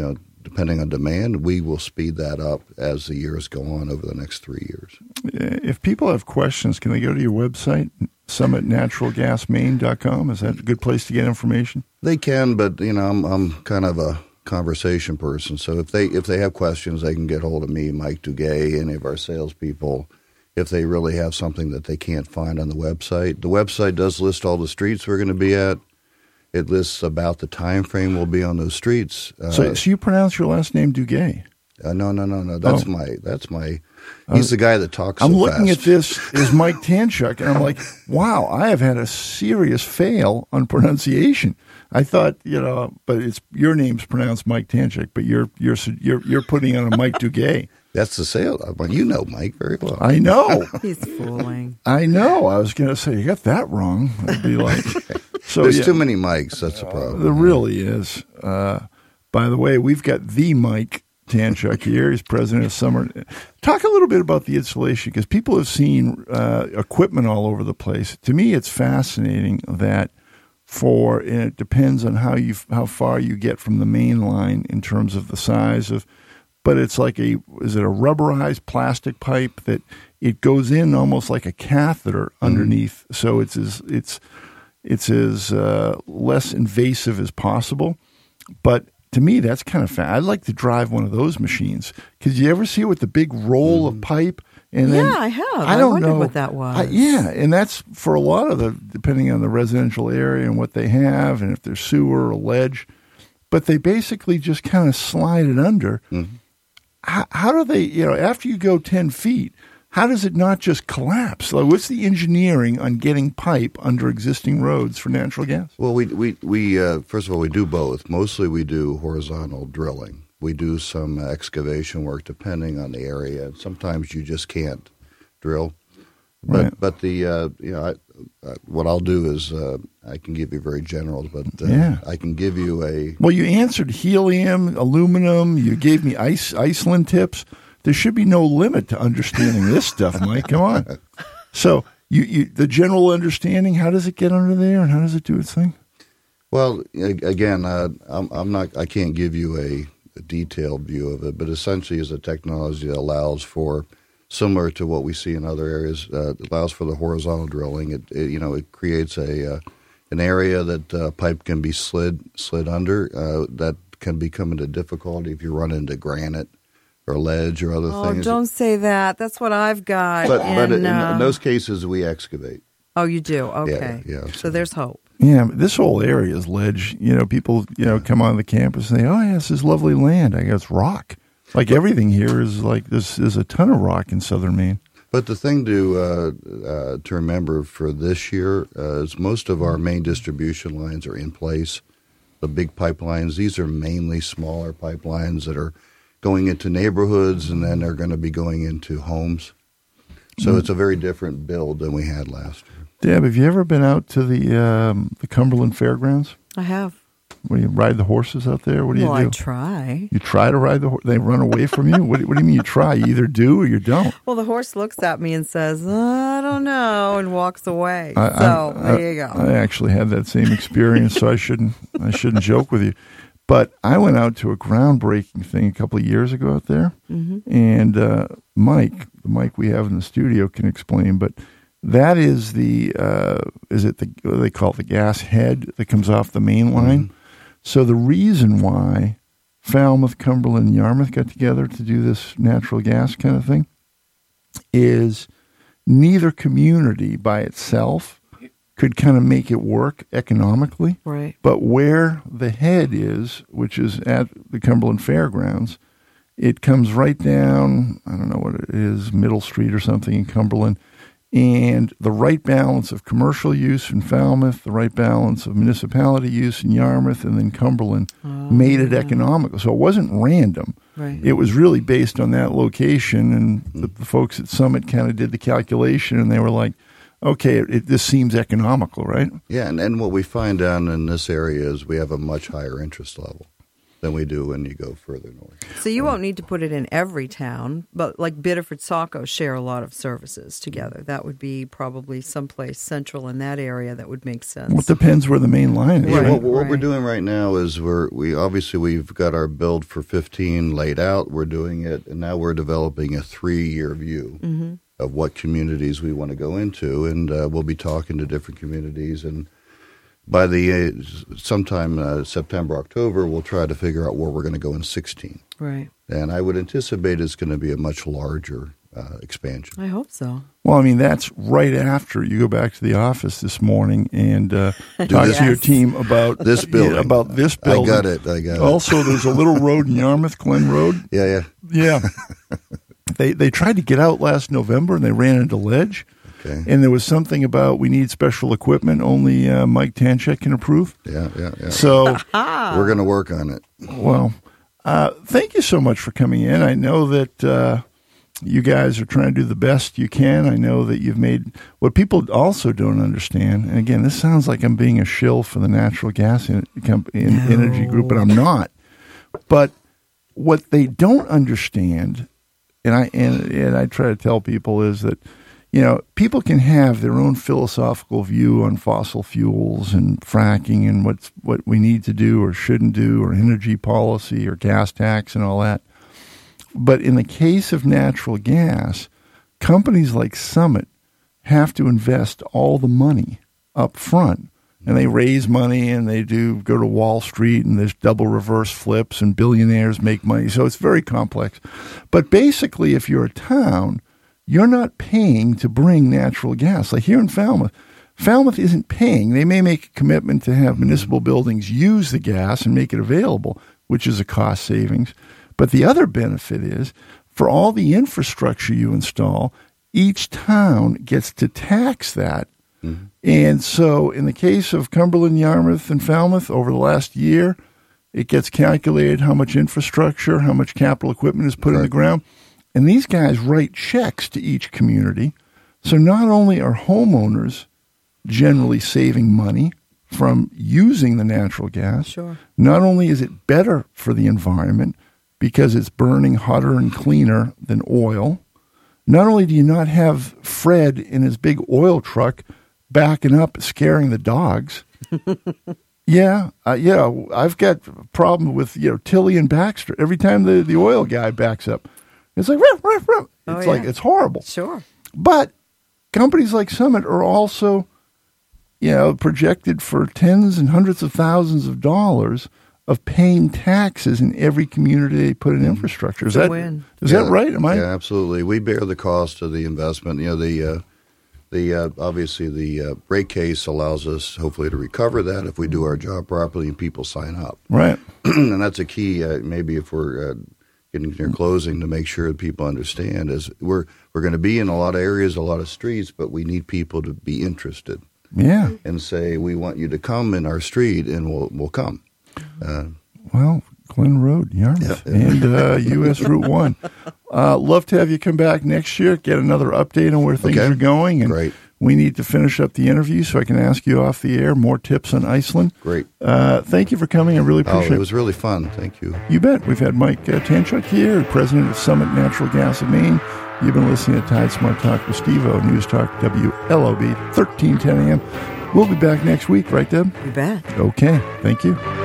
depending on demand, we will speed that up as the years go on over the next three years. If people have questions, can they go to your website, summit natural gas maine dot com? Is that a good place to get information? They can, but you know, I'm I'm kind of a conversation person. So if they if they have questions, they can get hold of me, Mike Duguay, any of our salespeople. If they really have something that they can't find on the website, the website does list all the streets we're going to be at. It lists about the time frame we'll be on those streets. Uh, so, so you pronounce your last name Duguay? Uh, no, no, no, no. That's oh. my. That's my. He's uh, the guy that talks. I'm so looking fast. at this as Mike Tanchuk, and I'm like, wow, I have had a serious fail on pronunciation. I thought, you know, but it's your name's pronounced Mike Tanchuk, but you're you're you're you're putting on a Mike Duguay. That's the sale. Well, you know Mike very well. I know. He's fooling. I know. I was going to say, you got that wrong. I'd be like, so there's yeah, too many Mikes. That's the problem. Uh, there really is. Uh, by the way, we've got the Mike Tanchuk here. He's president of Summer. Talk a little bit about the installation, because people have seen uh, equipment all over the place. To me, it's fascinating that for, and it depends on how you how far you get from the main line in terms of the size of. But it's like a, is it a rubberized plastic pipe that it goes in almost like a catheter underneath, mm-hmm. so it's as it's it's as uh, less invasive as possible. But to me, that's kind of fun. I'd like to drive one of those machines. Because you ever see it with the big roll mm-hmm. of pipe? And then, yeah, I have. I don't I wondered know what that was. I, yeah, and that's for a lot of the, depending on the residential area and what they have, and if there's sewer or ledge. But they basically just kind of slide it under. Mm-hmm. How, how do they, you know, after you go ten feet, how does it not just collapse? Like, what's the engineering on getting pipe under existing roads for natural gas? Well, we, we, we uh, first of all, we do both. Mostly we do horizontal drilling. We do some excavation work depending on the area. Sometimes you just can't drill. But right. but the, uh, you know, I, uh, what I'll do is uh, I can give you very general, but uh, yeah. I can give you a... Well, you answered helium, aluminum. You gave me ice, Iceland tips. There should be no limit to understanding this stuff, Mike. Come on. So you, you, the general understanding, how does it get under there and how does it do its thing? Well, again, uh, I'm, I'm not. I can't give you a, a detailed view of it, but essentially is a technology that allows for... Similar to what we see in other areas, uh, it allows for the horizontal drilling. It, it you know it creates a uh, an area that uh, pipe can be slid slid under. Uh, that can become into difficulty if you run into granite or ledge or other oh, things. Don't say that. That's what I've got. But, and, but in, uh, in those cases, we excavate. Oh, you do? Okay. Yeah. yeah so. so there's hope. Yeah, this whole area is ledge. You know, people you know come on the campus and say, "Oh, yeah, this is lovely land." I go, "It's rock." Like everything here is like this is a ton of rock in southern Maine. But the thing to uh, uh, to remember for this year uh, is most of our main distribution lines are in place. The big pipelines, these are mainly smaller pipelines that are going into neighborhoods, and then they're going to be going into homes. So mm-hmm. it's a very different build than we had last year. Deb, have you ever been out to the um, the Cumberland Fairgrounds? I have. What do you ride the horses out there? What do you well, do? I try. You try to ride the horse? They run away from you? What, what do you mean you try? You either do or you don't. Well, the horse looks at me and says, I don't know, and walks away. I, so I, there you go. I actually had that same experience, so I shouldn't I shouldn't joke with you. But I went out to a groundbreaking thing a couple of years ago out there, mm-hmm. and uh, Mike, the Mike we have in the studio, can explain, but that is the, uh, is it the, what do they call it, the gas head that comes off the main line? Mm-hmm. So the reason why Falmouth, Cumberland, and Yarmouth got together to do this natural gas kind of thing is neither community by itself could kind of make it work economically. Right. But where the head is, which is at the Cumberland Fairgrounds, it comes right down, I don't know what it is, Middle Street or something in Cumberland, and the right balance of commercial use in Falmouth, the right balance of municipality use in Yarmouth, and then Cumberland oh, made it yeah. economical. So it wasn't random. Right. It was really based on that location, and the, the folks at Summit kind of did the calculation, and they were like, okay, it, it, this seems economical, right? Yeah, and, and what we find down in this area is we have a much higher interest level than we do when you go further north. So you won't need to put it in every town, but like Biddeford, Saco share a lot of services together. That would be probably someplace central in that area that would make sense. Well, it depends where the main line is. Yeah, Right. what, what Right. we're doing right now is we're we obviously we've got our build for fifteen laid out. We're doing it, and now we're developing a three-year view Mm-hmm. of what communities we want to go into, and uh, we'll be talking to different communities. And by the uh, sometime uh, September, October, we'll try to figure out where we're going to go in sixteen. Right. And I would anticipate it's going to be a much larger uh, expansion. I hope so. Well, I mean, that's right after you go back to the office this morning and uh, talk Yes. to your team about This building. Yeah, about this building. I got it. I got it. Also, there's a little road in Yarmouth, Glen Road. Yeah, yeah. Yeah. they they tried to get out last November and they ran into ledge. Okay. And there was something about we need special equipment only uh, Mike Tanchek can approve. Yeah, yeah, yeah. So, We're going to work on it. well, uh, thank you so much for coming in. I know that uh, you guys are trying to do the best you can. I know that you've made what people also don't understand. And again, this sounds like I'm being a shill for the natural gas in, com- in, No. energy group, but I'm not. But what they don't understand, and I and, and I try to tell people, is that you know people can have their own philosophical view on fossil fuels and fracking and what's what we need to do or shouldn't do, or energy policy or gas tax and all that. But in the case of natural gas, companies like Summit have to invest all the money up front. And they raise money and they do go to Wall Street and there's double reverse flips and billionaires make money. So it's very complex. But basically, if you're a town, you're not paying to bring natural gas. Like here in Falmouth, Falmouth isn't paying. They may make a commitment to have municipal buildings use the gas and make it available, which is a cost savings. But the other benefit is for all the infrastructure you install, each town gets to tax that. Mm-hmm. And so in the case of Cumberland, Yarmouth, and Falmouth, over the last year, it gets calculated how much infrastructure, how much capital equipment is put Right. in the ground. And these guys write checks to each community. So not only are homeowners generally saving money from using the natural gas, Sure. not only is it better for the environment because it's burning hotter and cleaner than oil, not only do you not have Fred in his big oil truck backing up, scaring the dogs. yeah, uh, yeah, I've got a problem with, you know, Tilly and Baxter. Every time the, the oil guy backs up, it's like, ruff, ruff, ruff. Oh, It's yeah. like, it's horrible. Sure. But companies like Summit are also, you know, projected for tens and hundreds of thousands of dollars of paying taxes in every community they put in infrastructure. Is It's a that win. is Yeah, that right? Am I? Yeah, absolutely. We bear the cost of the investment. You know, the uh, the uh, obviously the uh, rate case allows us hopefully to recover that if we do our job properly and people sign up. Right. And that's a key. Uh, maybe if we're uh, getting near closing, to make sure that people understand is we're we're going to be in a lot of areas, a lot of streets, but we need people to be interested Yeah. and say we want you to come in our street, and we'll we'll come. Uh, Well, Glen Road, Yarmouth, Yeah, yeah. and uh, U S Route one. Uh, love to have you come back next year, get another update on where things Okay. are going. And Great. we need to finish up the interview so I can ask you off the air more tips on Iceland. Great. Uh, thank you for coming. I really Oh, appreciate it was really fun. Thank you. You bet. We've had Mike uh, Tanchuk here, president of Summit Natural Gas of Maine. You've been listening to Tide Smart Talk with Steve-O, News Talk W L O B, thirteen ten a.m. We'll be back next week, right, Deb? You bet. Okay. Thank you.